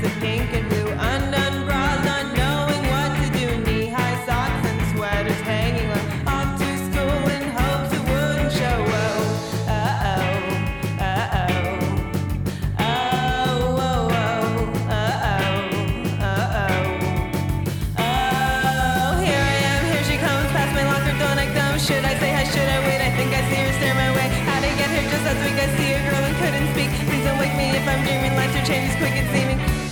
nights of pink and blue, undone bras, not knowing what to do, knee-high socks and sweaters hanging low, off to school in hopes it wouldn't show. Oh, uh-oh, uh-oh, oh, oh, oh, uh-oh, uh-oh. Oh, here I am, here she comes, past my locker, don't act dumb. Should I say hi, should I wait? I think I see her stare my way. How to get here just last week, I see a girl and couldn't speak. Please don't wake me if I'm dreaming, lights are changing quick, it seems.